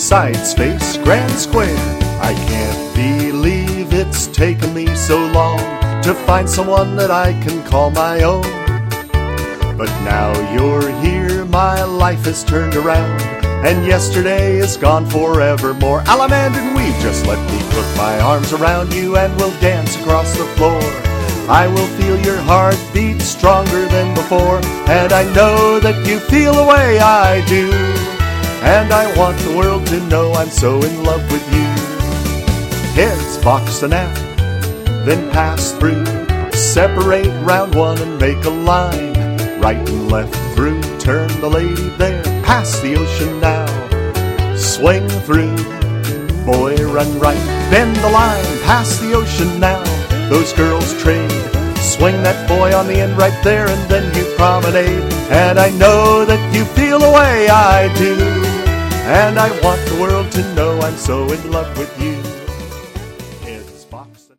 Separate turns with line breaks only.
sides face Grand Square. I can't believe it's taken me so long to find someone that I can call my own. But now you're here, my life has turned around, and yesterday is gone forevermore. Alamand and Weave, just let me put my arms around you and we'll dance across the floor. I will feel your heart beat stronger than before, and I know that you feel the way I do, and I want the world to know I'm so in love with you. Heads box the nap, then pass through, separate round one and make a line. Right and left through, turn the lady there, past the ocean now, swing through. Boy, run right, bend the line, past the ocean now. Those girls trade, swing that boy on the end right there, and then you promenade. And I know that you feel the way I do, and I want the world to know I'm so in love with you.